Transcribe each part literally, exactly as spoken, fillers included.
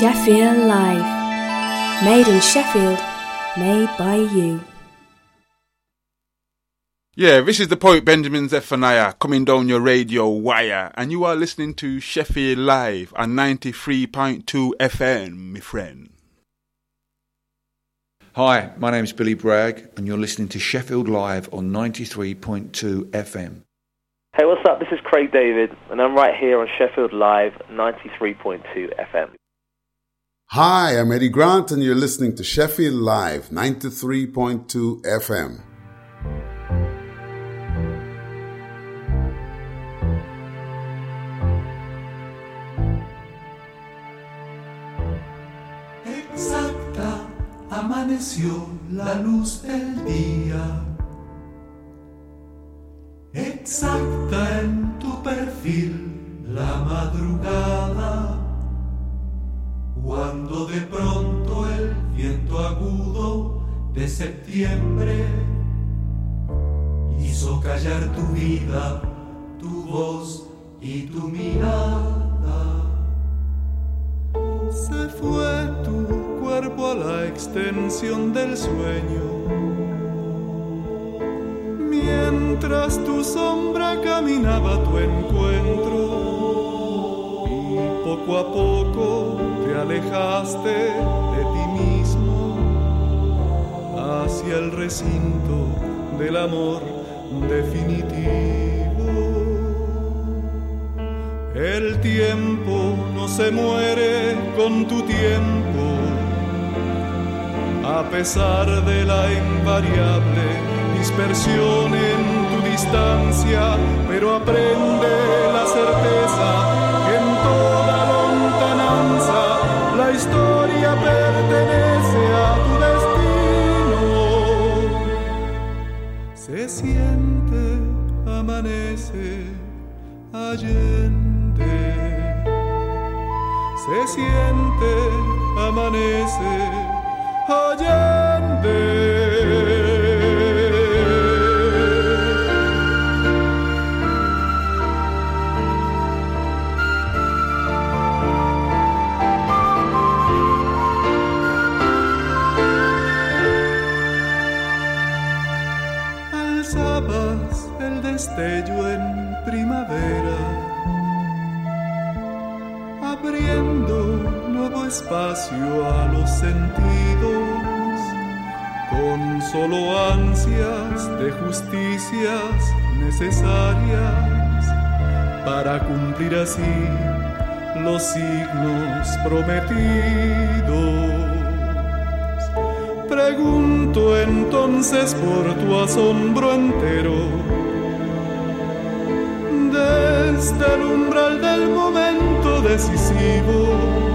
Sheffield Live. Made in Sheffield, made by you. Yeah, this is the poet Benjamin Zephaniah coming down your radio wire, and you are listening to Sheffield Live on ninety-three point two F M, my friend. Hi, my name's Billy Bragg, and you're listening to Sheffield Live on ninety-three point two F M. Hey, what's up? This is Craig David, and I'm right here on Sheffield Live, ninety-three point two F M. Hi, I'm Eddie Grant, and you're listening to Sheffield Live, ninety-three point two F M. Exacta, amaneció la luz del día. Exacta en tu perfil la madrugada, cuando de pronto el viento agudo de septiembre hizo callar tu vida, tu voz y tu mirada. Se fue tu cuerpo a la extensión del sueño, mientras tu sombra caminaba a tu encuentro, y poco a poco te alejaste de ti mismo hacia el recinto del amor definitivo. El tiempo no se muere con tu tiempo, a pesar de la invariable dispersión en tu distancia, pero aprende la certeza que en toda lontananza la historia pertenece a tu destino. Se siente, amanece, allende. Se siente, amanece, allende. Alzabas el destello en primavera, abriendo nuevo espacio a los sentidos, con solo ansias de justicias necesarias para cumplir así los signos prometidos. Pregunto entonces por tu asombro entero, desde el umbral del momento decisivo,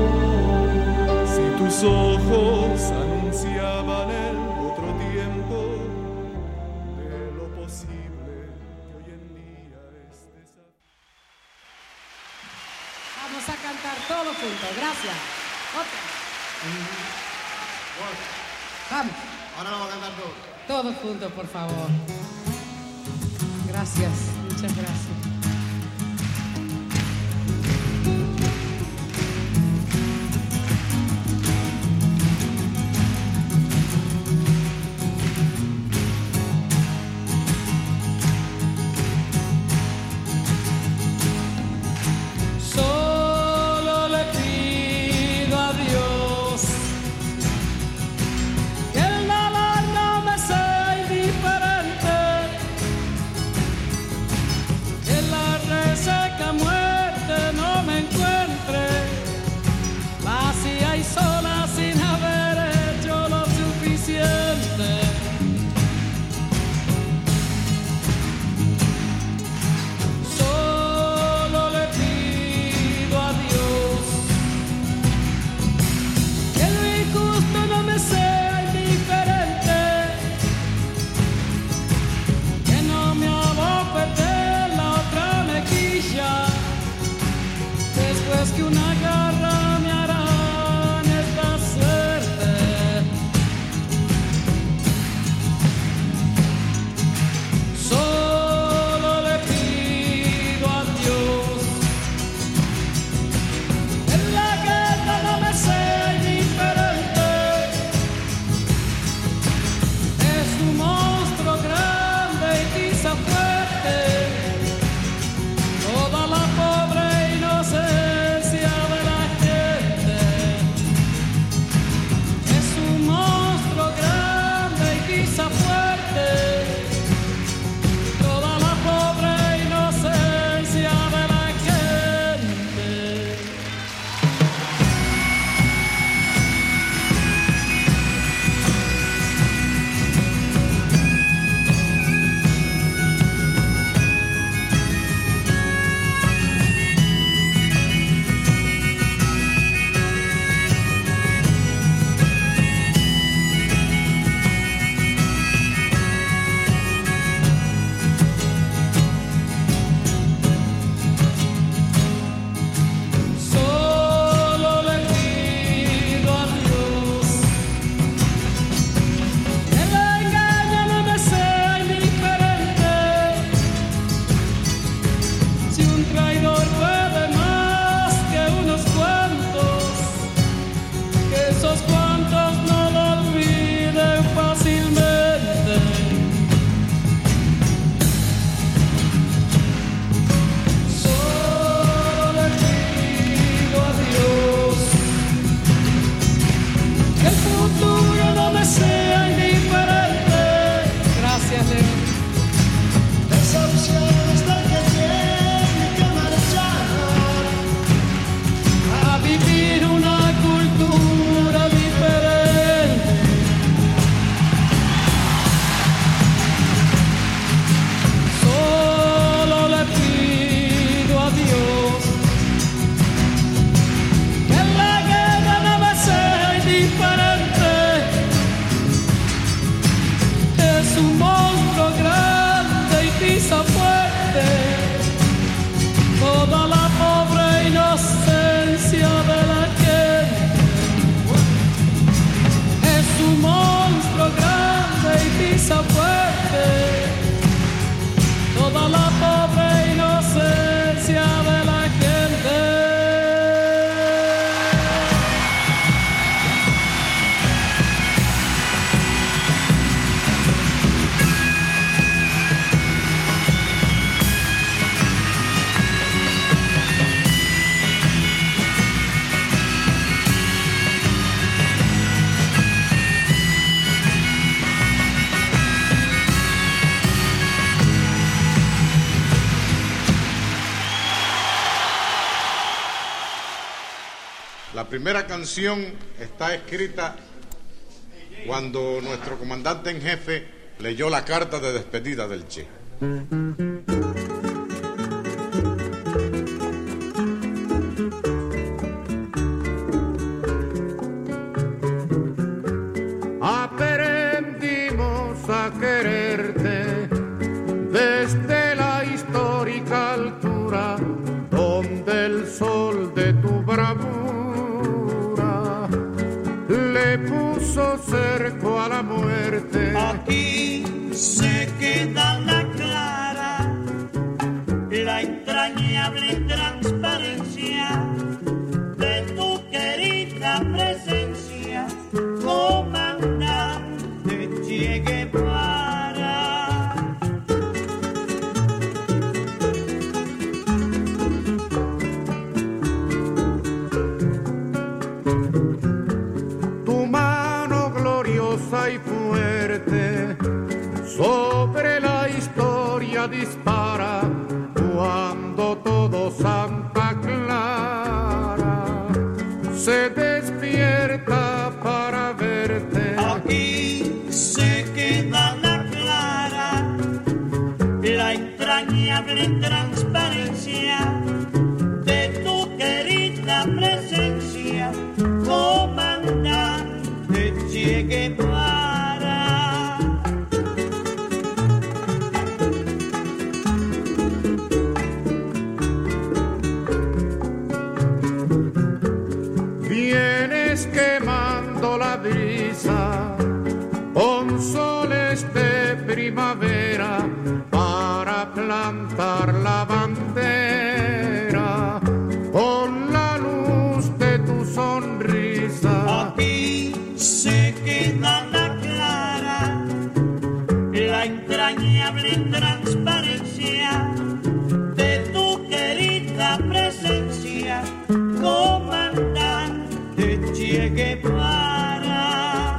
si tus ojos anunciaban el otro tiempo de lo posible que hoy en día es desafío. Vamos a cantar todos juntos, gracias. Otra. Vamos. Ahora lo vamos a cantar todos. Todos juntos, por favor. Gracias, muchas gracias. Que una garra me arañe esta suerte. Solo le pido a Dios, en la guerra no me sé La primera canción está escrita cuando nuestro comandante en jefe leyó la carta de despedida del Che. Aprendimos a quererte desde la histórica altura donde el sol de tu bravura le puso cerco a la muerte. Aquí se queda la clara, la entrañable transparencia de tu querida presencia, comandante Che Guevara. Tu mano gloriosa y fuerte sobre la historia dispara cuando todo Santa Clara se despierta para verte. Aquí se queda la clara, la entrañable transparencia de tu querida presencia, comandante Che Guevara. Vienes quemando la brisa con soles de primavera para plantar la bandera con la luz de tu sonrisa. Aquí se queda la clara, la entrañable transparencia de tu querida presencia, comandante Che Guevara.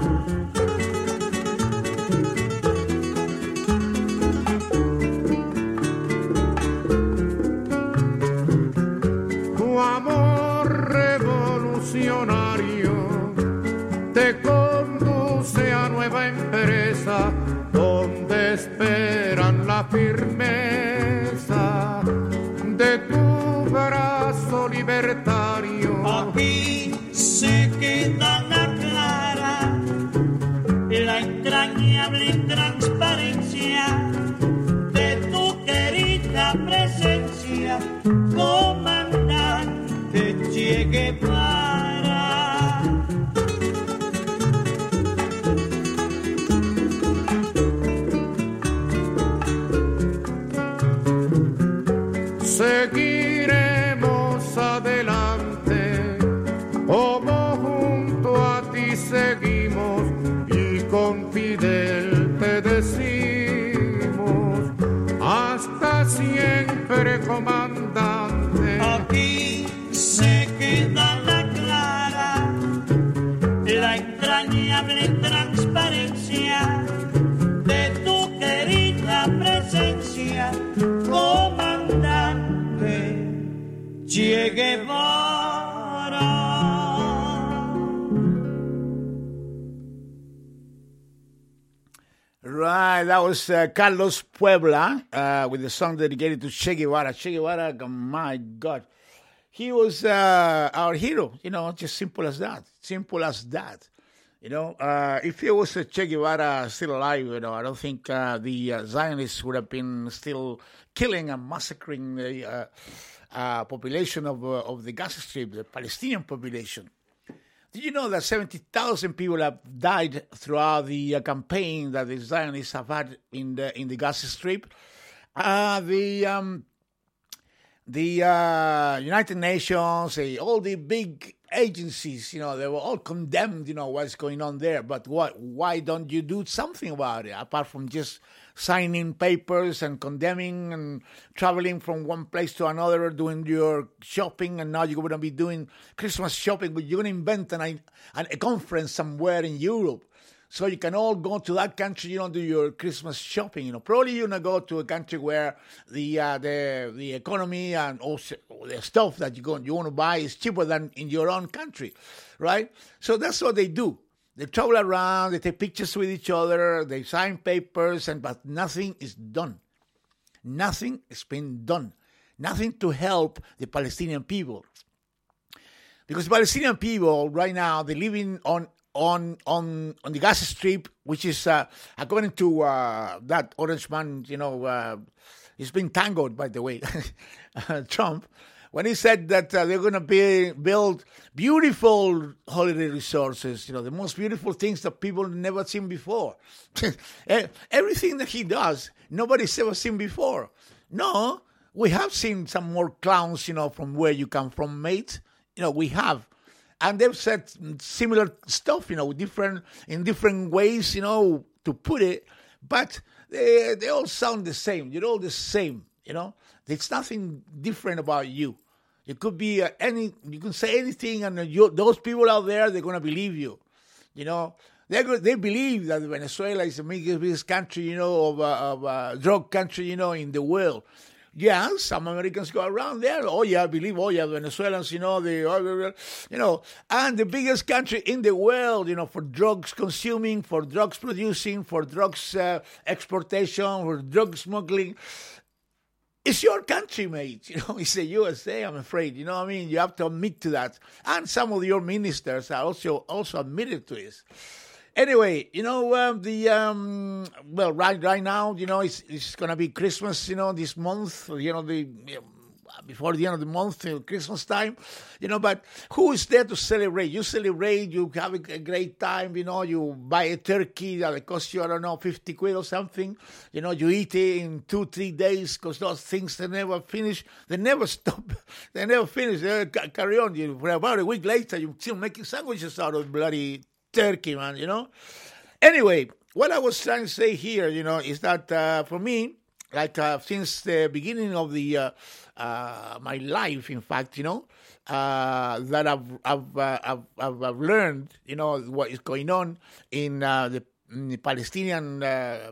Tu amor revolucionario te conduce a nueva empresa donde esperan la firmeza de tu brazo libertario. Aquí se queda la clara, la entrañable transparencia de tu querida presencia, comandante Che Guevara. Seguiremos adelante, como junto a ti seguimos, y con Fidel te decimos, hasta siempre, comandante. Aquí se queda la clara, la entrañable transparencia de tu querida presencia, comandante Che Guevara. Right, that was uh, Carlos Puebla uh, with the song dedicated to Che Guevara. Che Guevara, my God, he was uh, our hero. You know, just simple as that. Simple as that. You know, uh, if he was uh, Che Guevara still alive, you know, I don't think uh, the uh, Zionists would have been still killing and massacring the uh, uh, population of uh, of the Gaza Strip, the Palestinian population. Did you know that seventy thousand people have died throughout the uh, campaign that the Zionists have had in the in the Gaza Strip? Uh, the um, the uh, United Nations, uh, all the big agencies, you know, they were all condemned, you know, what's going on there. But what? Why don't you do something about it, apart from just signing papers and condemning and traveling from one place to another, doing your shopping, and now you're going to be doing Christmas shopping, but you're going to invent an, an, a conference somewhere in Europe So you can all go to that country, you know, do your Christmas shopping. You know, probably you're gonna go to a country where the uh, the the economy and also the stuff that you go you want to buy is cheaper than in your own country, right? So that's what they do. They travel around, they take pictures with each other, they sign papers, and but nothing is done. Nothing has been done. Nothing to help the Palestinian people. Because the Palestinian people right now, they're living on on on on the Gaza Strip, which is uh, according to uh, that orange man, you know, uh, he's been tangled, by the way, Trump, when he said that uh, they're going to be build beautiful holiday resorts, you know, the most beautiful things that people have never seen before. Everything that he does, nobody's ever seen before. No, we have seen some more clowns, you know, from where you come from, mate. You know, we have. And they've said similar stuff, you know, different in different ways, you know, to put it. But they they all sound the same. You're all the same, you know. There's nothing different about you. It could be uh, any. You can say anything, and uh, you, those people out there, they're gonna believe you. You know, they they believe that Venezuela is the biggest country, you know, of uh, of uh, drug country, you know, in the world. Yeah, some Americans go around there. Oh, yeah, I believe, oh, yeah, Venezuelans, you know, they, you know, and the biggest country in the world, you know, for drugs consuming, for drugs producing, for drugs uh, exportation, for drug smuggling. It's your country, mate. You know, it's the U S A, I'm afraid. You know what I mean? You have to admit to that. And some of your ministers are also, also admitted to this. Anyway, you know, um, the, um, well, right right now, you know, it's it's going to be Christmas, you know, this month, you know, the before the end of the month, uh, Christmas time, you know, but who is there to celebrate? You celebrate, you have a, a great time, you know, you buy a turkey that costs you, I don't know, fifty quid or something, you know, you eat it in two, three days because those things, they never finish, they never stop, they never finish, they carry on. You, for about a week later, you're still making sandwiches out of bloody turkey, man, you know. Anyway, what I was trying to say here, you know, is that uh, for me, like uh, since the beginning of the uh, uh, my life, in fact, you know, uh, that I've I've, uh, I've I've I've learned, you know, what is going on in, uh, the, in the Palestinian, uh,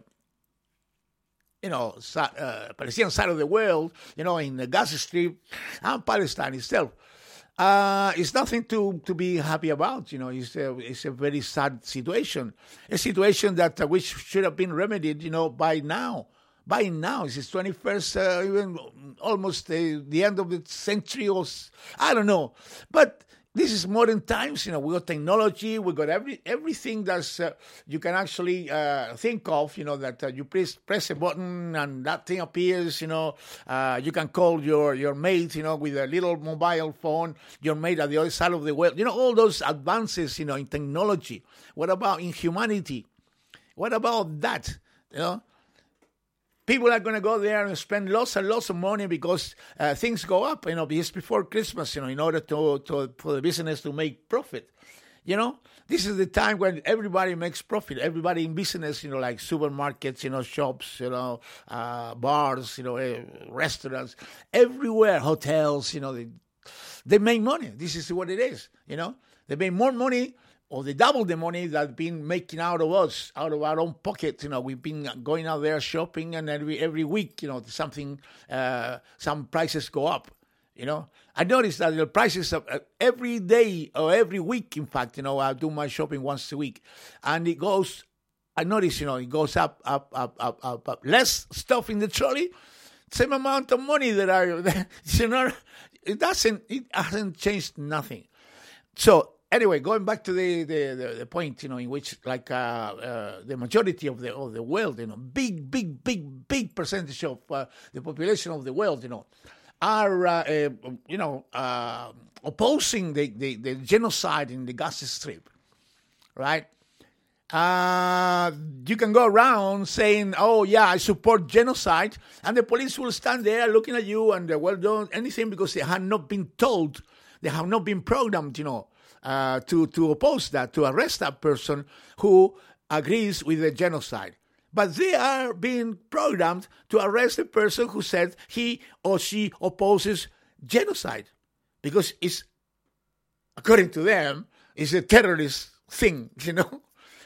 you know, uh, Palestinian side of the world, you know, in the Gaza Strip and Palestine itself. Uh, it's nothing to, to be happy about, you know. It's a, it's a very sad situation, a situation that uh, which should have been remedied, you know, by now. By now, it's the twenty-first, uh, even almost uh, the end of the century, or I don't know. But this is modern times, you know. We got technology, we got every everything that's uh, you can actually uh, think of, you know, that uh, you press press a button and that thing appears, you know. Uh, you can call your, your mate, you know, with a little mobile phone, your mate at the other side of the world. You know, all those advances, you know, in technology. What about in humanity? What about that, you know? People are going to go there and spend lots and lots of money because uh, things go up, you know, just before Christmas, you know, in order to, to for the business to make profit. You know, this is the time when everybody makes profit. Everybody in business, you know, like supermarkets, you know, shops, you know, uh, bars, you know, uh, restaurants, everywhere, hotels, you know, they, they make money. This is what it is, you know. They make more money, or they double the money that they've been making out of us, out of our own pocket. You know, we've been going out there shopping, and every every week, you know, something, uh, some prices go up. You know, I noticed that the prices of uh, every day or every week, in fact, you know, I do my shopping once a week, and it goes. I notice, you know, it goes up, up, up, up, up, up. Less stuff in the trolley, same amount of money that I, you know, it doesn't, it hasn't changed nothing. So. Anyway, going back to the, the, the, the point, you know, in which like uh, uh, the majority of the of the world, you know, big, big, big, big percentage of uh, the population of the world, you know, are, uh, uh, you know, uh, opposing the, the, the genocide in the Gaza Strip, right? Uh, you can go around saying, oh, yeah, I support genocide, and the police will stand there looking at you and, uh, well, don't anything because they have not been told, they have not been programmed, you know, Uh, to, to oppose that, to arrest that person who agrees with the genocide. But they are being programmed to arrest the person who said he or she opposes genocide. Because it's, according to them, it's a terrorist thing, you know.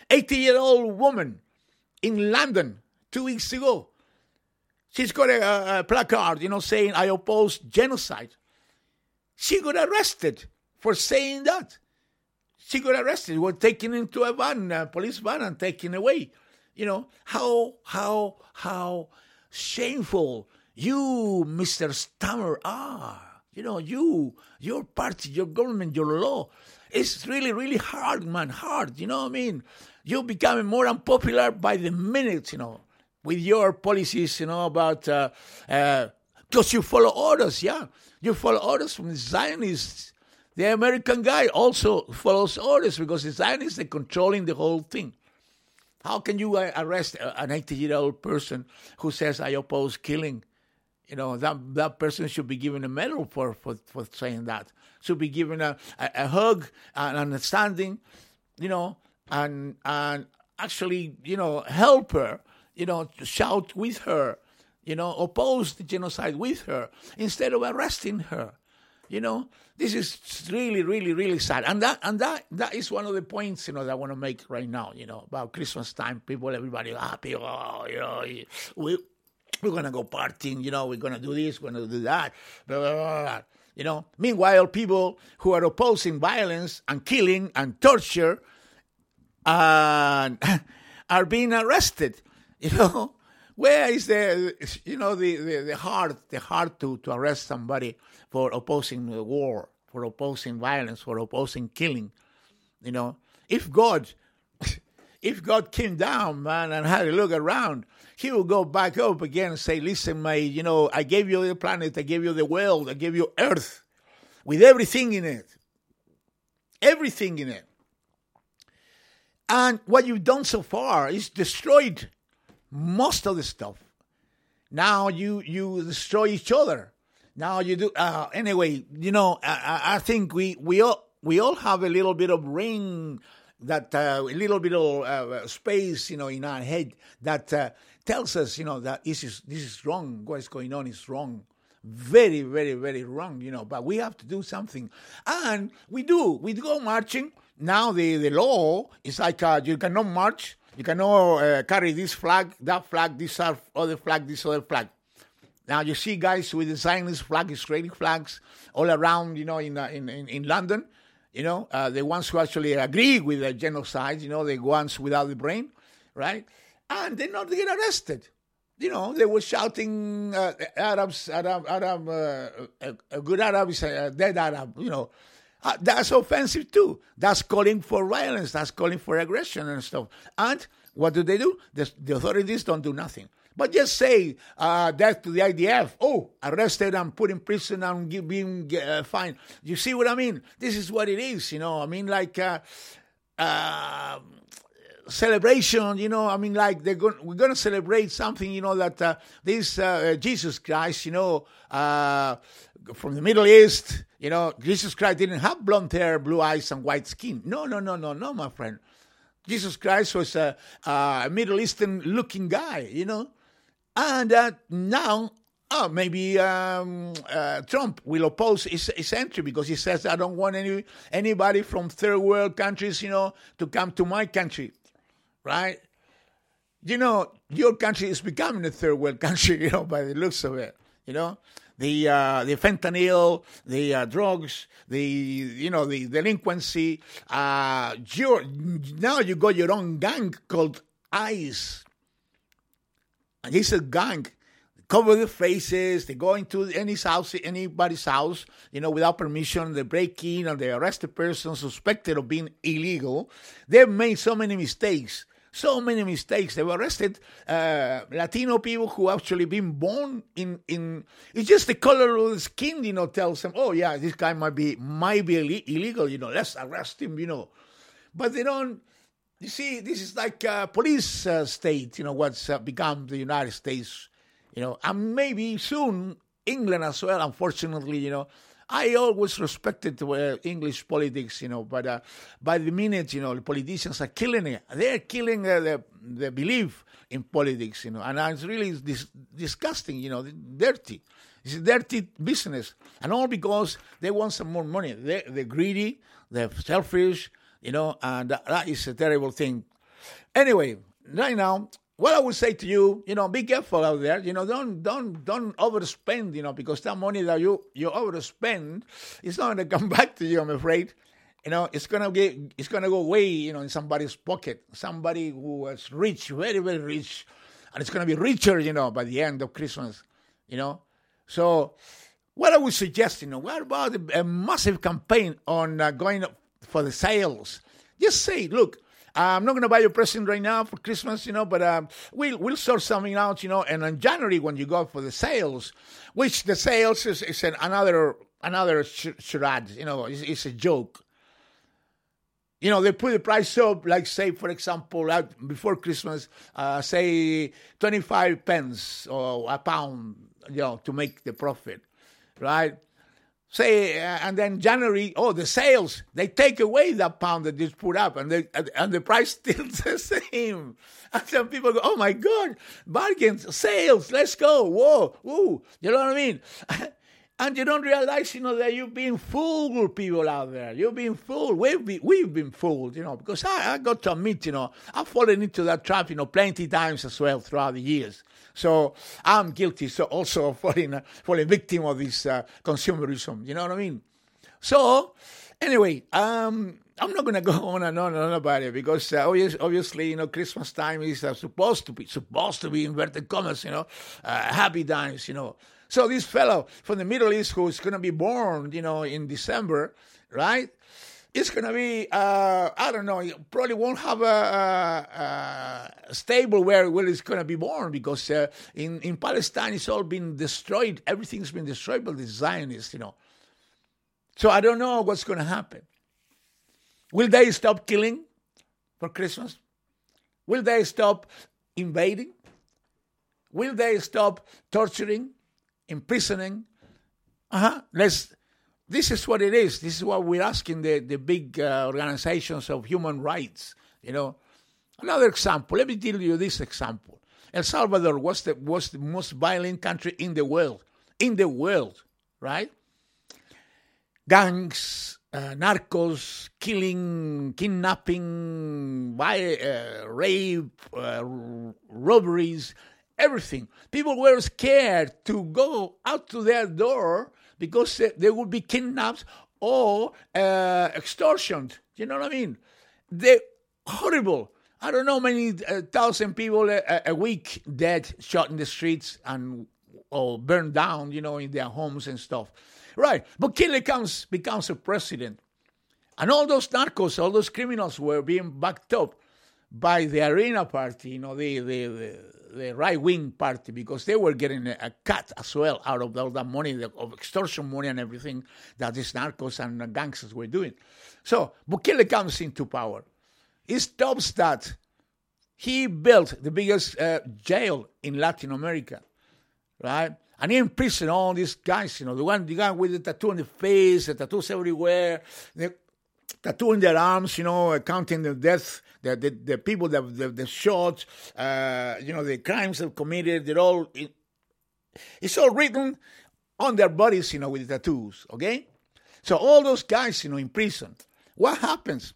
eighty-year-old woman in London two weeks ago. She's got a, a placard, you know, saying, I oppose genocide. She got arrested for saying that. She got arrested, were taken into a van, a police van, and taken away. You know, how, how, how shameful you, Mister Stammer, are. You know, you, your party, your government, your law. It's really, really hard, man, hard. You know what I mean? You're becoming more unpopular by the minute, you know, with your policies, you know, about, because uh, uh, you follow orders, yeah. You follow orders from the Zionists. The American guy also follows orders because the Zionists are controlling the whole thing. How can you uh, arrest an eighty-year-old person who says, I oppose killing? You know, that that person should be given a medal for, for, for saying that. Should be given a, a, a hug, an understanding, you know, and and actually, you know, help her, you know, shout with her, you know, oppose the genocide with her, instead of arresting her. You know, this is really, really, really sad. And that and that that is one of the points, you know, that I want to make right now, you know, about Christmas time. People, everybody happy, oh, you know, we, we're going to go partying, you know, we're going to do this, we're going to do that, blah, blah, blah, blah. You know, meanwhile, people who are opposing violence and killing and torture uh, are being arrested. You know, where is the, you know, the, the, the heart, the heart to, to arrest somebody for opposing the war, for opposing violence, for opposing killing? You know, if God, if God came down, man, and had a look around, he will go back up again and say, listen, my, you know, I gave you the planet, I gave you the world, I gave you Earth, with everything in it. Everything in it. And what you've done so far is destroyed most of the stuff. Now you, you destroy each other. Now you do, uh, anyway, you know, I, I think we, we all, we all have a little bit of ring, that uh, a little bit of uh, space, you know, in our head that uh, tells us, you know, that this is this is wrong. What is going on is wrong, very, very, very wrong. You know, but we have to do something, and we do. We go marching. Now the, the law is like uh, you cannot march, you cannot uh, carry this flag, that flag, this other flag, this other flag. Now you see guys with the Zionist flag, Israeli flags all around, you know, in uh, in, in in London. You know, uh, the ones who actually agree with the genocide, you know, the ones without the brain, right? And they not get arrested. You know, they were shouting, uh, Arabs, Arab, Arab, uh, a, a good Arab is a dead Arab, you know. Uh, that's offensive too. That's calling for violence. That's calling for aggression and stuff. And what do they do? The, the authorities don't do nothing. But just say uh, death to the I D F. Oh, arrested and put in prison and give, being uh, fined. You see what I mean? This is what it is, you know. I mean, like uh, uh, celebration, you know. I mean, like they're going, we're going to celebrate something, you know, that uh, this uh, Jesus Christ, you know, uh, from the Middle East, you know, Jesus Christ didn't have blonde hair, blue eyes, and white skin. No, no, no, no, no, my friend. Jesus Christ was a, a Middle Eastern-looking guy, you know. And uh, now, oh, maybe um, uh, Trump will oppose his, his entry because he says, I don't want any anybody from third world countries, you know, to come to my country, right? You know, your country is becoming a third world country, you know, by the looks of it, you know. The uh, the fentanyl, the uh, drugs, the, you know, the delinquency. Uh, you're, now you got your own gang called ICE. And it's a gang. They cover their faces. They go into any house, anybody's house, you know, without permission. They break in and they arrest a person suspected of being illegal. They've made so many mistakes. So many mistakes. They've arrested uh, Latino people who actually been born in, in... It's just the color of the skin, you know, tells them, oh, yeah, this guy might be might be Ill- illegal, you know, let's arrest him, you know. But they don't... You see, this is like a police uh, state, you know, what's uh, become the United States, you know, and maybe soon England as well, unfortunately, you know. I always respected uh, English politics, you know, but uh, by the minute, you know, the politicians are killing it. They're killing uh, the, the belief in politics, you know, and it's really dis- disgusting, you know, dirty. It's a dirty business, and all because they want some more money. They, they're greedy, they're selfish, you know, and that is a terrible thing. Anyway, right now, what I would say to you, you know, be careful out there. You know, don't don't don't overspend. You know, because that money that you you overspend is not going to come back to you. I'm afraid. You know, it's gonna get it's gonna go away. You know, in somebody's pocket. Somebody who was rich, very very rich, and it's gonna be richer. You know, by the end of Christmas. You know, so what I would suggest, you know, what about a, a massive campaign on uh, going for the sales? Just say, look, I'm not going to buy you a present right now for Christmas, you know, but um, we'll we'll sort something out, you know. And in January, when you go for the sales, which the sales is, is an, another another charade, you know, it's, it's a joke. You know, they put the price up, like, say, for example, like before Christmas, uh, say twenty-five pence or a pound, you know, to make the profit, right? Say, uh, and then January, oh, the sales, they take away that pound that you put up, and, they, and the price still the same. And some people go, oh, my God, bargains, sales, let's go, whoa, whoa, you know what I mean? And you don't realize, you know, that you've been fooled, people out there. You've been fooled. We've been, we've been fooled, you know, because I, I got to admit, you know, I've fallen into that trap, you know, plenty times as well throughout the years. So I'm guilty, so also of falling, uh, falling victim of this uh, consumerism, you know what I mean? So, anyway, um, I'm not going to go on and on and on about it because uh, obviously, you know, Christmas time is uh, supposed to be, supposed to be, inverted commas, you know, uh, happy times, you know. So this fellow from the Middle East who's going to be born, you know, in December, right? It's going to be, uh, I don't know, probably won't have a, a, a stable where, where it's going to be born because uh, in, in Palestine it's all been destroyed. Everything's been destroyed by the Zionists, you know. So I don't know what's going to happen. Will they stop killing for Christmas? Will they stop invading? Will they stop torturing? Imprisoning, uh-huh. Let's. This is what it is. This is what we're asking the the big uh, organizations of human rights. You know, another example. Let me tell you this example. El Salvador was the was the most violent country in the world. In the world, right? Gangs, uh, narcos, killing, kidnapping, by, uh, rape, uh, robberies. Everything. People were scared to go out to their door because they would be kidnapped or uh, extortioned. You know what I mean? They're horrible. I don't know many uh, thousand people a, a week dead, shot in the streets and or burned down, you know, in their homes and stuff. Right. Bukele comes, becomes a president. And all those narcos, all those criminals were being backed up by the Arena Party, you know, the the, the, the right-wing party, because they were getting a, a cut as well out of all that money, the, of extortion money and everything that these narcos and uh, gangsters were doing. So Bukele comes into power. He stops that. He built the biggest uh, jail in Latin America, right? And he imprisoned all these guys, you know, the one the guy with the tattoo on the face, the tattoos everywhere, the tattoo in their arms, you know, uh, counting the deaths, the, the the people that the, the shot, uh, you know, the crimes they've committed. They're all it, it's all written on their bodies, you know, with the tattoos. Okay, so all those guys, you know, in prison. What happens?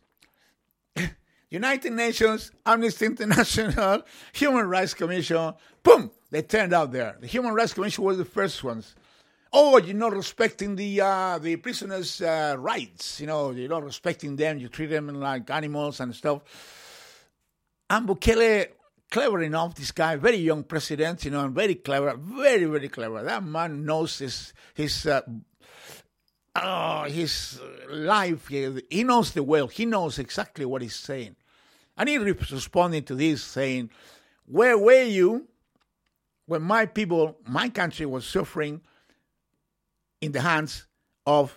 United Nations, Amnesty International, Human Rights Commission, boom, they turned out there. The Human Rights Commission was the first ones. Oh, you're not respecting the uh, the prisoners' uh, rights. You know, you're not respecting them. You treat them like animals and stuff. And Bukele, clever enough, this guy, very young president, you know, and very clever, very, very clever. That man knows his his uh, uh, his life. He, he knows the world. He knows exactly what he's saying. And he responded to this saying, where were you when my people, my country was suffering in the hands of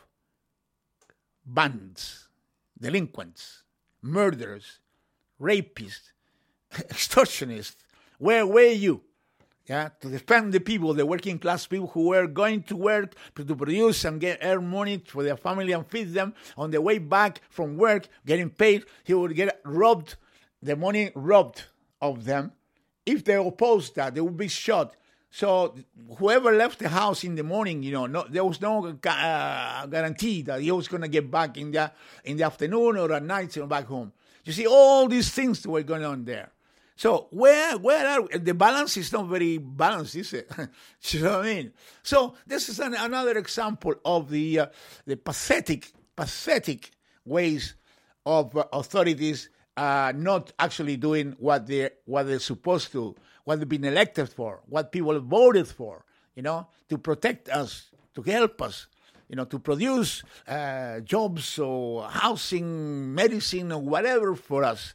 bandits, delinquents, murderers, rapists, extortionists? Where were you? Yeah, to defend the people, the working class people who were going to work to, to produce and get earn money for their family and feed them. On the way back from work, getting paid, he would get robbed, the money robbed of them. If they opposed that, they would be shot. So whoever left the house in the morning, you know, no, there was no uh, guarantee that he was going to get back in the in the afternoon or at night, you know, back home. You see, all these things were going on there. So where where are we? The balance is not very balanced, is it? You know what I mean? So this is an, another example of the uh, the pathetic pathetic ways of uh, authorities uh, not actually doing what they what they're supposed to, what they've been elected for, what people voted for. You know, to protect us, to help us. You know, to produce uh, jobs or housing, medicine, or whatever for us.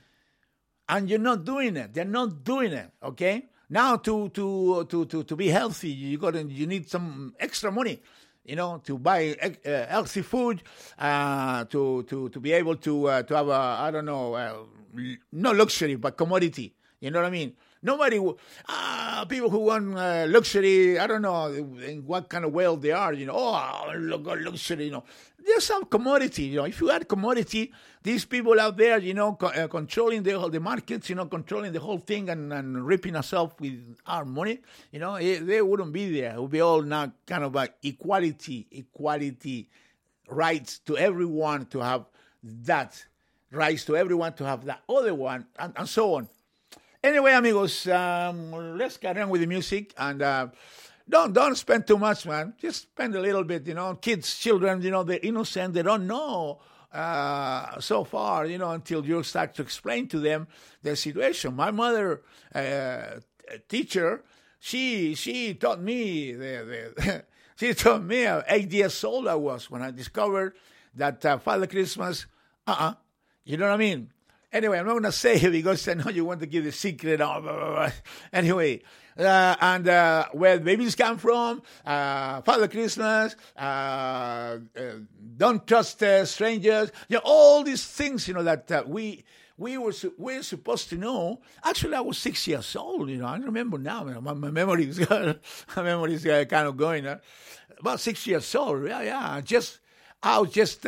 And you're not doing it. They're not doing it. Okay. Now to to to to, to be healthy, you got you need some extra money, you know, to buy uh, healthy food, uh, to to to be able to uh, to have a I don't know, uh, no luxury but commodity. You know what I mean? Nobody, uh, people who want uh, luxury, I don't know in what kind of wealth they are, you know, oh, look, luxury, you know. There's some commodity, you know. If you had commodity, these people out there, you know, co- uh, controlling the the markets, you know, controlling the whole thing and, and ripping us off with our money, you know, it, they wouldn't be there. It would be all now kind of like equality, equality, rights to everyone to have that, rights to everyone to have that other one, and, and so on. Anyway, amigos, um, let's carry on with the music and uh, don't don't spend too much, man. Just spend a little bit, you know. Kids, children, you know, they're innocent. They don't know uh, so far, you know, until you start to explain to them the situation. My mother, uh, teacher, she she taught me the, the she taught me uh, eight years old I was when I discovered that uh, Father Christmas, uh-uh, you know what I mean? Anyway, I'm not going to say it because I know you want to give the secret. Blah, blah, blah. Anyway, uh, and uh, where babies come from, uh, Father Christmas, uh, uh, don't trust uh, strangers, you know, all these things, you know, that uh, we we were su- we're supposed to know. Actually, I was six years old, you know. I remember now. You know, my, my memory is my memory is uh, kind of going. Uh, about six years old. Yeah, yeah. Just. I was just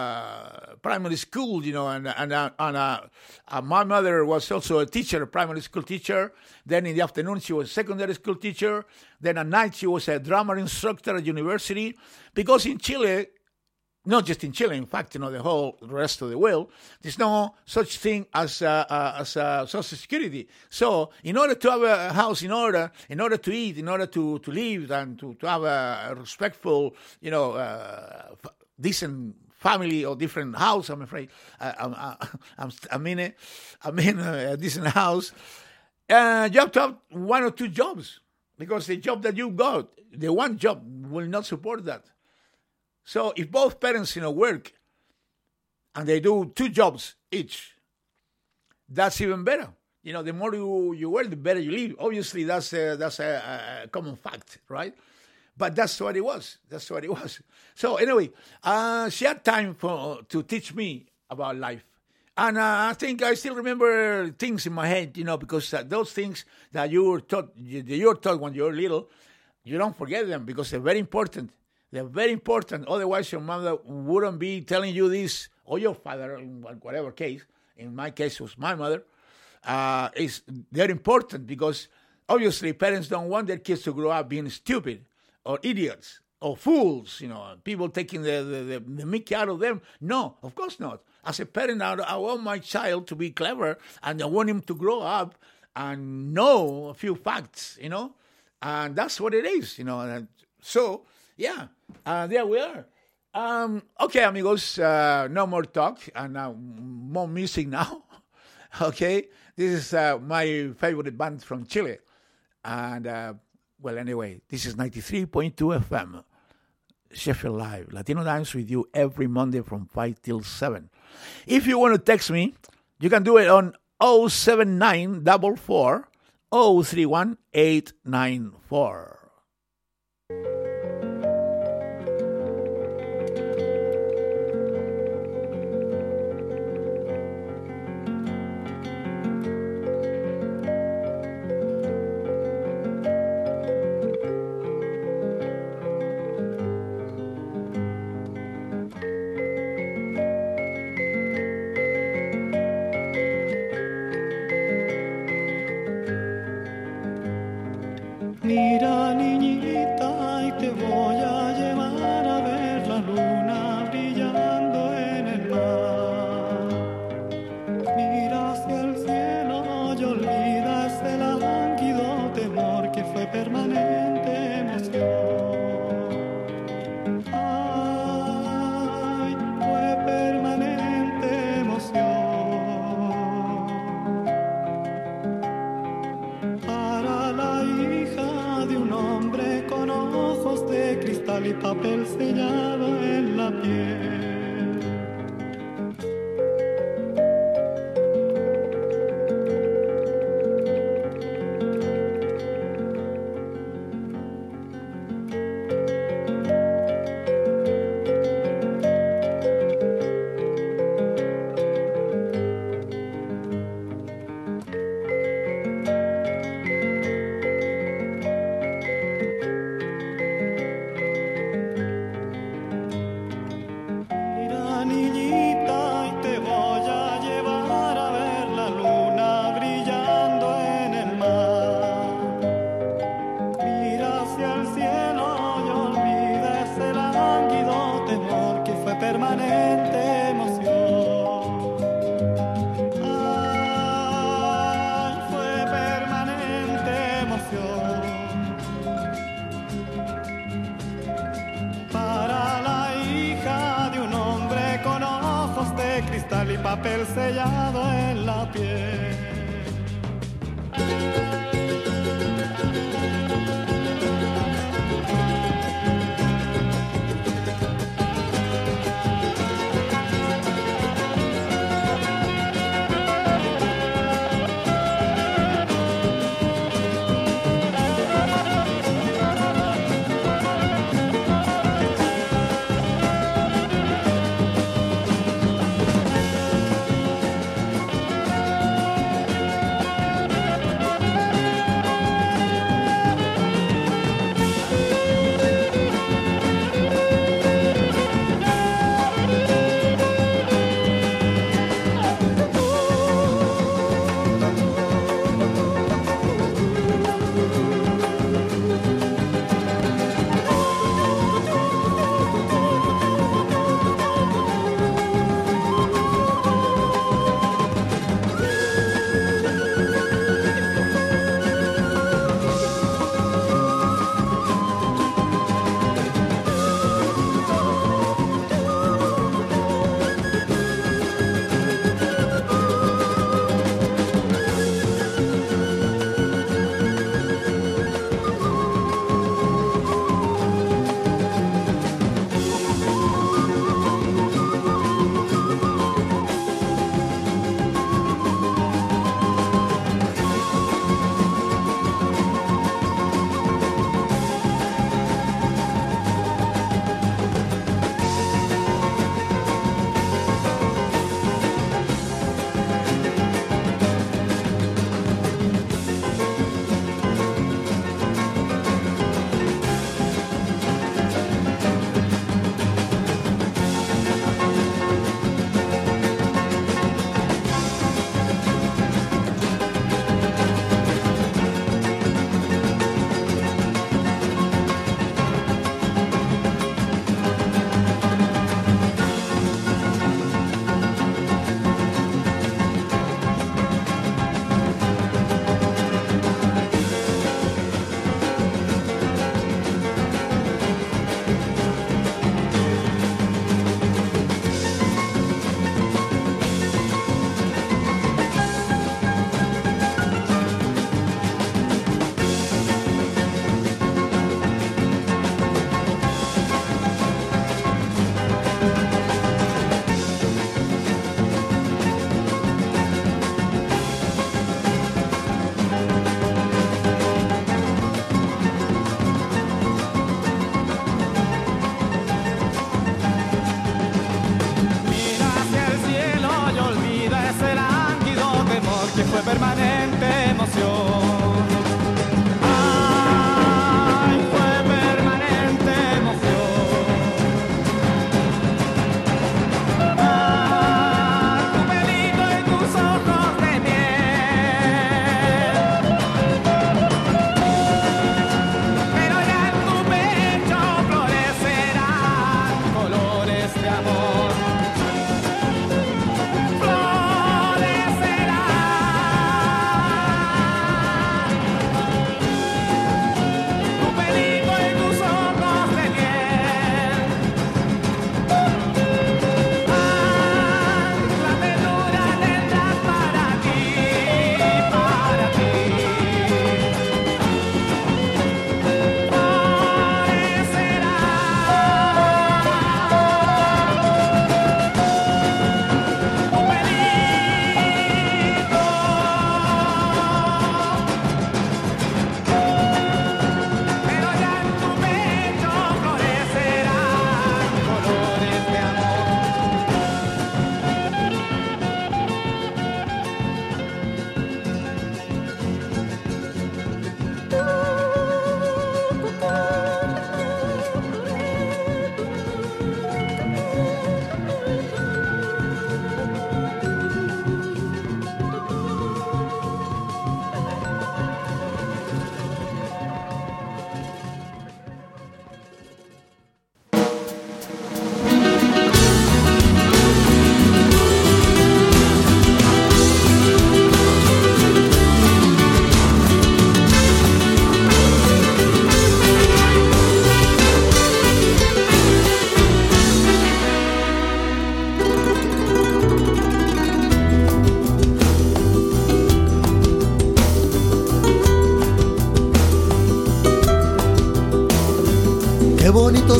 uh, primary school, you know, and and, uh, and uh, uh, my mother was also a teacher, a primary school teacher. Then in the afternoon, she was a secondary school teacher. Then at night, she was a drama instructor at university. Because in Chile, not just in Chile, in fact, you know, the whole rest of the world, there's no such thing as uh, uh, as uh, Social Security. So in order to have a house, in order in order to eat, in order to, to live and to, to have a respectful, you know, uh, decent family or different house, I'm afraid. Uh, I'm, I'm, I'm in it. I'm in a decent house. Uh, you have to have one or two jobs because the job that you got, the one job will not support that. So if both parents, you know, work and they do two jobs each, that's even better. You know, the more you, you work, the better you live. Obviously, that's a, that's a, a common fact, right? But that's what it was. That's what it was. So anyway, uh, she had time for to teach me about life. And uh, I think I still remember things in my head, you know, because uh, those things that you were taught, you were taught when you were little, you don't forget them because they're very important. They're very important. Otherwise, your mother wouldn't be telling you this, or your father, in whatever case. In my case, it was my mother. Uh, is they're important because obviously parents don't want their kids to grow up being stupid or idiots or fools, you know, people taking the, the, the, the mickey out of them. No, of course not. As a parent, I want my child to be clever and I want him to grow up and know a few facts, you know, and that's what it is, you know. And so, yeah, uh, there we are. Um, okay, amigos, uh, no more talk and uh, more music now. Okay, this is uh, my favorite band from Chile. And, uh, well, anyway, this is ninety-three point two F M, Sheffield Live, Latino Dance with you every Monday from five till seven. If you want to text me, you can do it on oh seven nine four four oh three one eight nine four. Mira cristal y papel sellado en la piel. Papel sellado en la piel.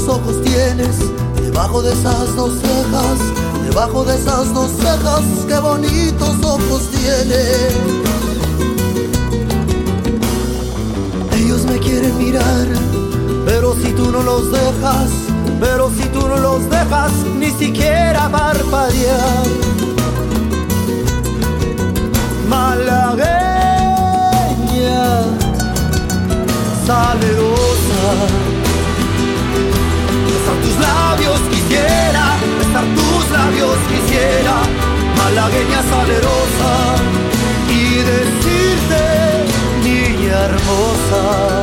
ojos tienes, debajo de esas dos cejas, debajo de esas dos cejas, qué bonitos ojos tienes. Ellos me quieren mirar, pero si tú no los dejas, pero si tú no los dejas, ni siquiera parpadear. Malagueña, salerosa, besar tus labios quisiera, besar tus labios quisiera, malagueña salerosa, y decirte, niña hermosa.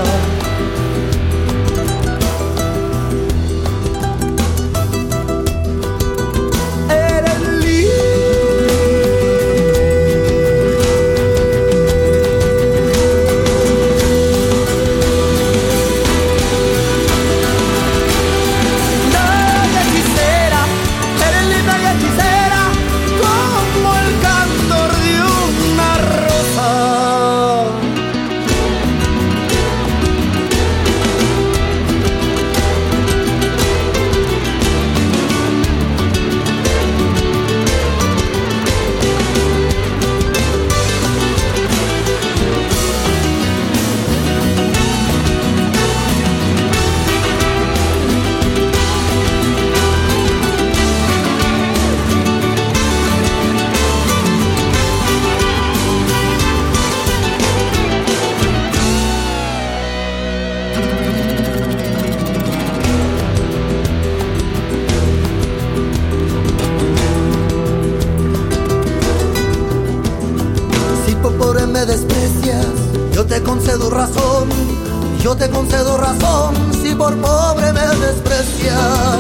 Yo te concedo razón si por pobre me desprecias.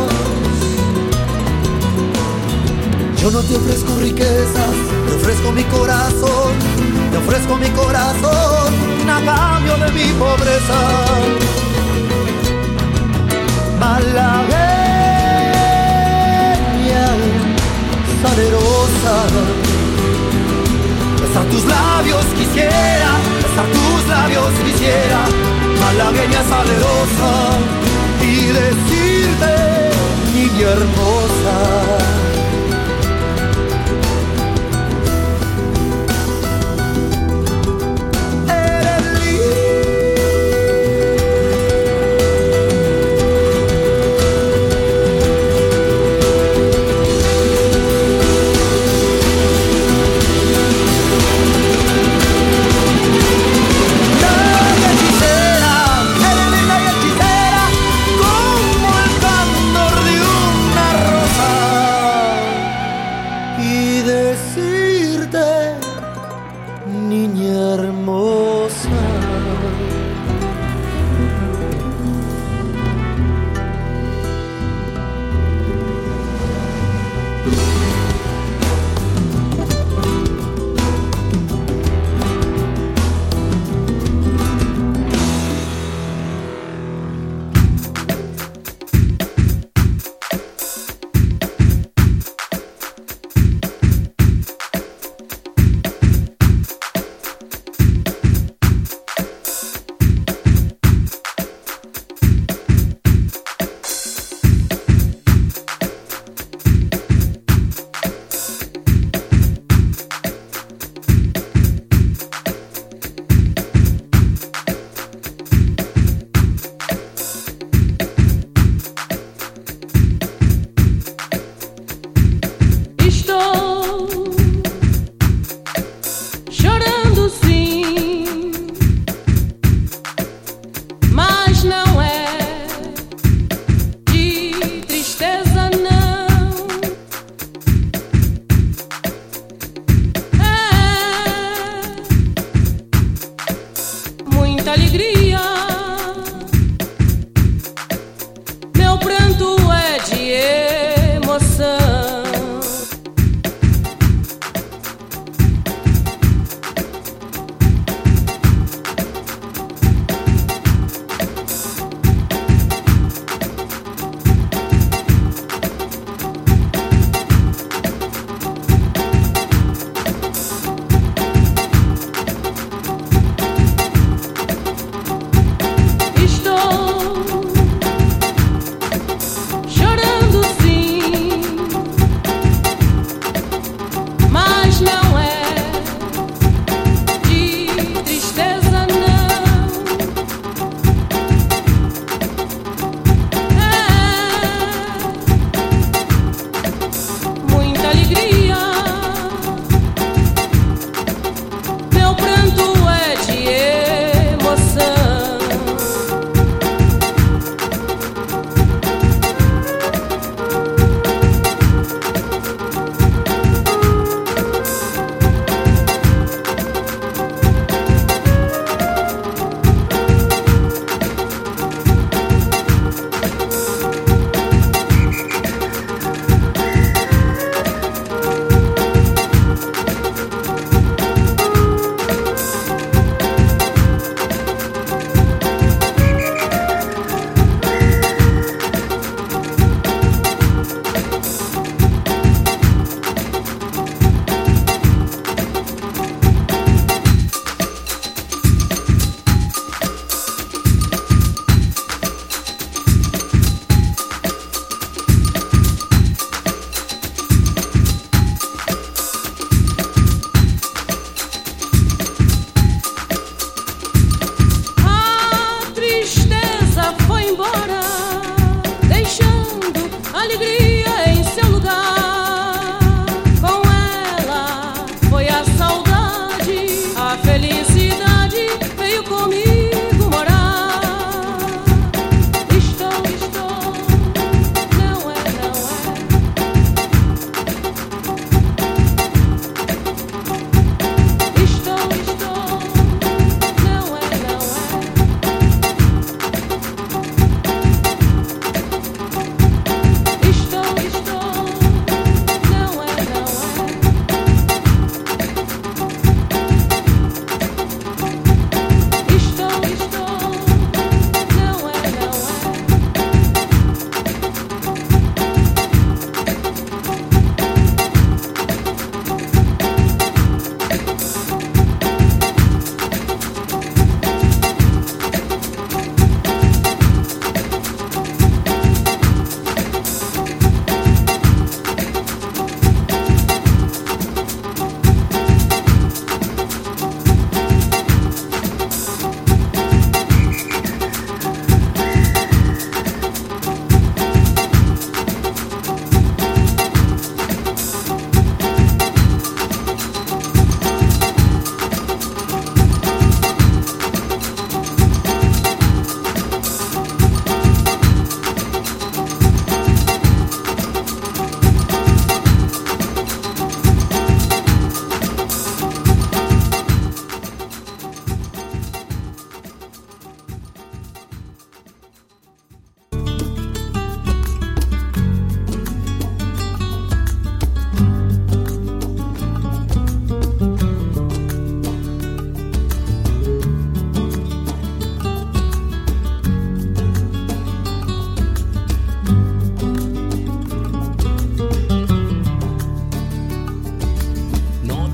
Yo no te ofrezco riquezas, te ofrezco mi corazón, te ofrezco mi corazón a cambio de mi pobreza. Malagueña, salerosa, besar tus labios quisiera, besar tus labios quisiera, malagueña salerosa, y decirte, niña hermosa.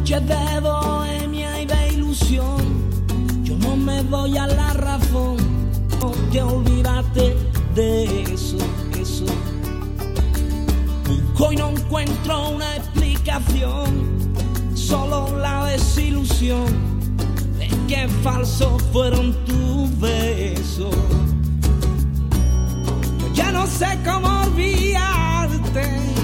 Noches de bohemia y de ilusión, yo no me doy a la razón, no te olvidaste de eso, eso. Busco y no encuentro una explicación, solo la desilusión de que falsos fueron tus besos. Yo ya no sé cómo olvidarte,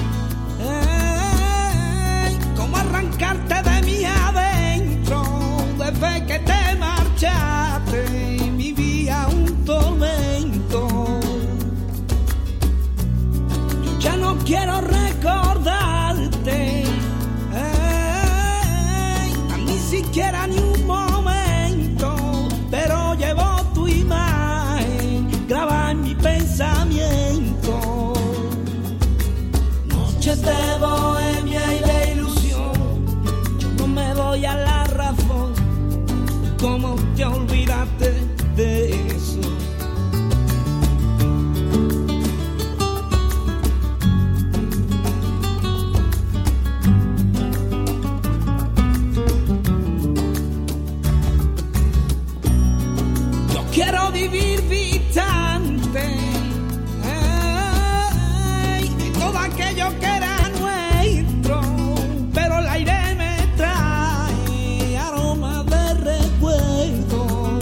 eh, cómo arrancarte de mí adentro. Desde que te marchaste vivía un tormento. Yo ya no quiero recordarte, eh, ni siquiera ni un momento, pero llevo tu imagen grabada en mi pensamiento. Noches de bohemia y de ilusión, yo no me doy a la razón, cómo te olvidaste de eso. Quiero vivir distante, eh, de todo aquello que era nuestro, pero el aire me trae aroma de recuerdo.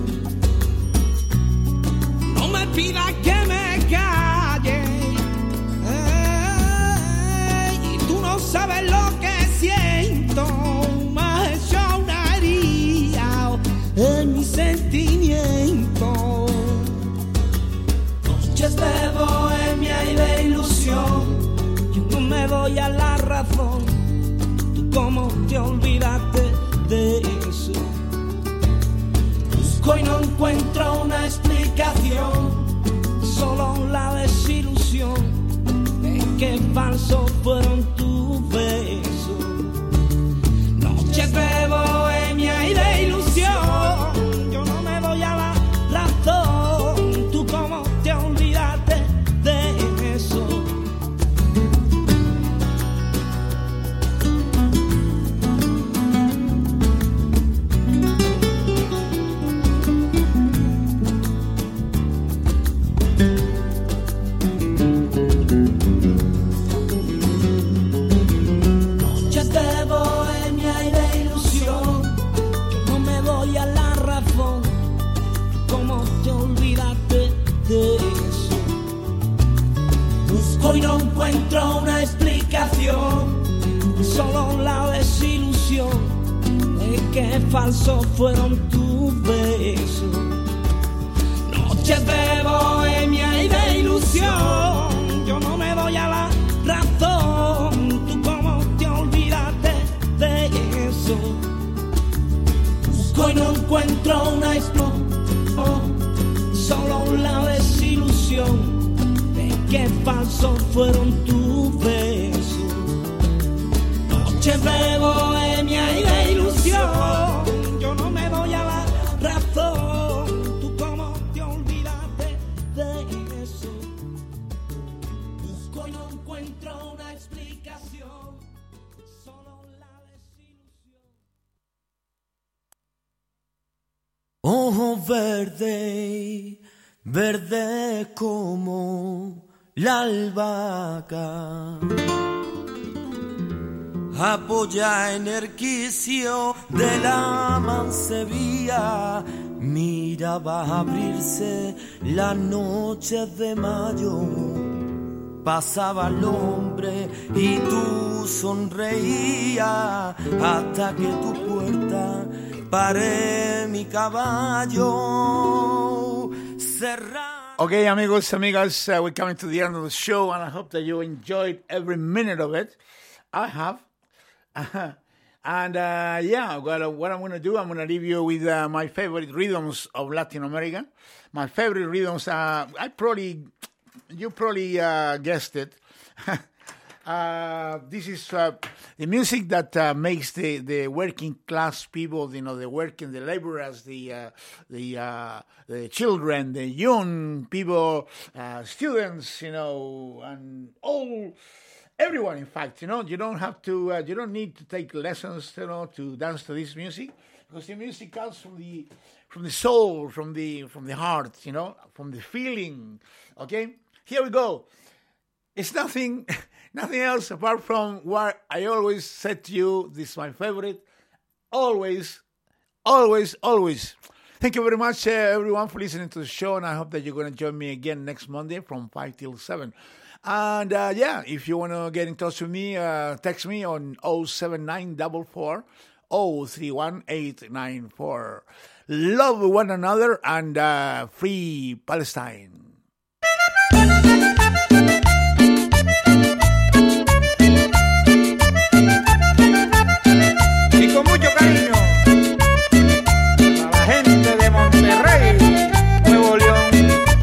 No me pidas que me calle, eh, y tú no sabes lo que siento. Me has hecho una herida en mi sentimiento. Noches de bohemia y de ilusión, yo no me doy a la razón, tú cómo te olvidaste de eso. Busco y no encuentro una explicación, solo la desilusión de que falsos fueron tus besos. Noches de bohemia y de ilusión, yo no me doy a la razón, tú cómo te olvidaste de eso. Noches de bohemia y de ilusión, yo no me doy a la razón, cómo te olvidaste de eso. Busco y no encuentro una explicación, solo la desilusión de que falsos fueron tus besos. Noches de bohemia y de ilusión, yo no me doy a la razón, tú cómo te olvidaste de eso. Busco y no encuentro una explicación, solo la desilusión de que falsos fueron tus besos. Noches de bohemia y de ilusión, yo no me doy a la razón, tú cómo te olvidaste de eso. Busco y no encuentro una explicación, solo la desilusión. Ojo verde, verde como la albahaca, apoya en el quicio de la mancebía, mira va a abrirse la noche de mayo. Pasaba el hombre y tú sonreías hasta que tu puerta paré mi caballo cerrado. Okay, amigos, amigas, uh, we're coming to the end of the show, and I hope that you enjoyed every minute of it. I have. Uh, and uh, yeah, what, what I'm going to do, I'm going to leave you with uh, my favorite rhythms of Latin America. My favorite rhythms, uh, I probably, you probably uh, guessed it. Uh, this is uh, the music that uh, makes the, the working class people, you know, the working, the laborers, the uh, the uh, the children, the young people, uh, students, you know, and all everyone, in fact, you know, you don't have to, uh, you don't need to take lessons, you know, to dance to this music, because the music comes from the, from the soul, from the, from the heart, you know, from the feeling. Okay, here we go. It's nothing, nothing else apart from what I always said to you. This is my favorite. Always, always, always. Thank you very much, uh, everyone, for listening to the show, and I hope that you're going to join me again next Monday from five till seven. And, uh, yeah, if you want to get in touch with me, uh, text me on oh seven nine four four oh three one eight nine four. Love one another and uh, free Palestine. Y con mucho cariño a la gente de Monterrey, Nuevo León.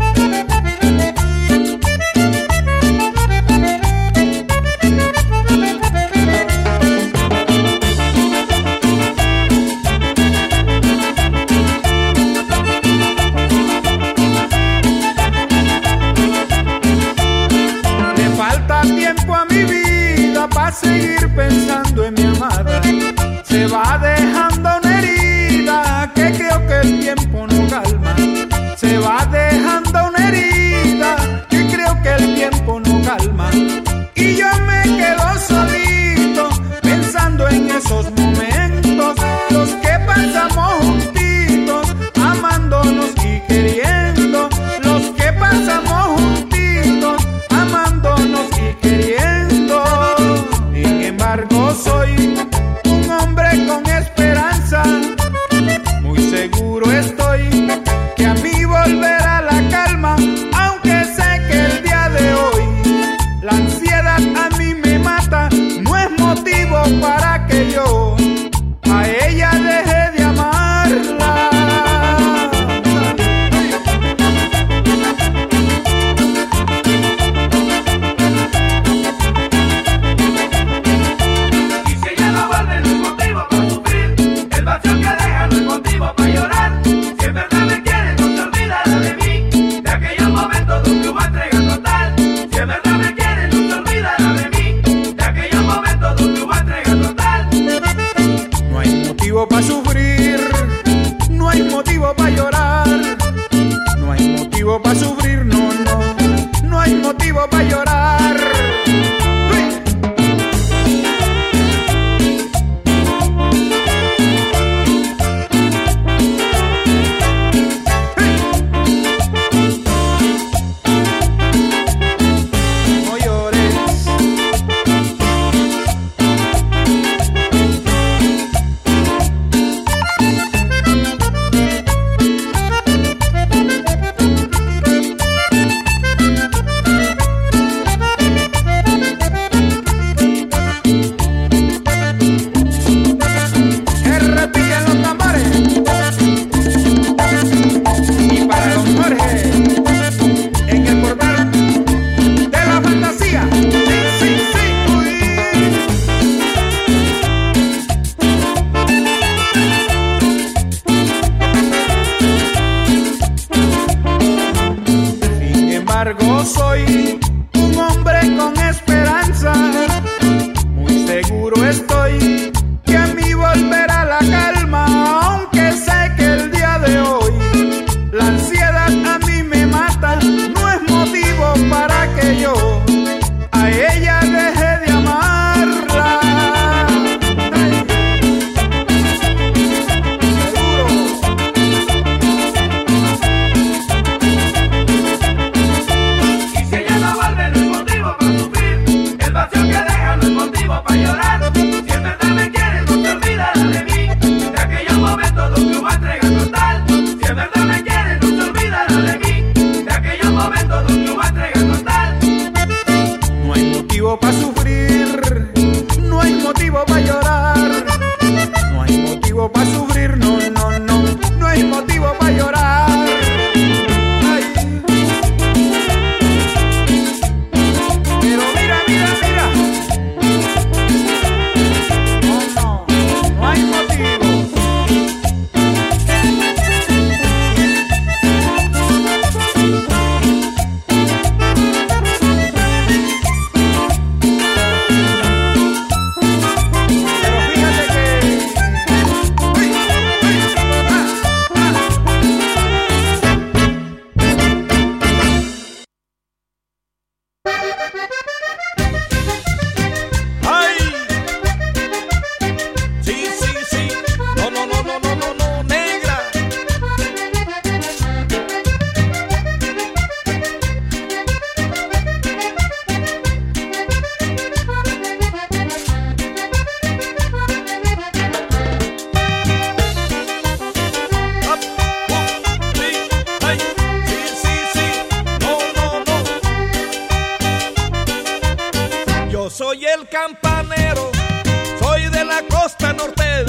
Le falta tiempo a mi vida para seguir pensando en mi amada. Se va dejando una herida que creo que el tiempo no calma. Se va dejando una herida que creo que el tiempo no calma. Y yo me quedo solito pensando en esos momentos, los que pasamos juntitos, amándonos y queriendo. Los que pasamos juntitos, amándonos y queriendo. Sin embargo soy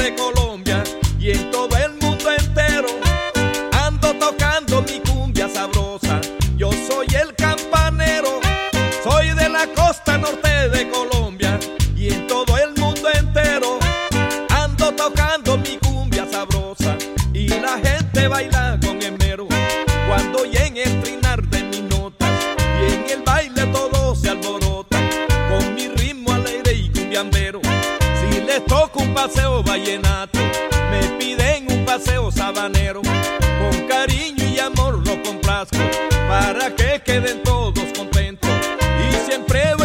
de Colombia y en todo el mundo entero. Ando tocando mi cumbia sabrosa, yo soy el campanero. Soy de la costa norte de Colombia y en todo el mundo entero. Ando tocando mi cumbia sabrosa y la gente baila con esmero. Cuando oyen el trinar de mis notas y en el baile todo se alborota con mi ritmo alegre y cumbiambero. Si les toco un paseo vallenato, me piden un paseo sabanero. Con cariño y amor lo complazco para que queden todos contentos y siempre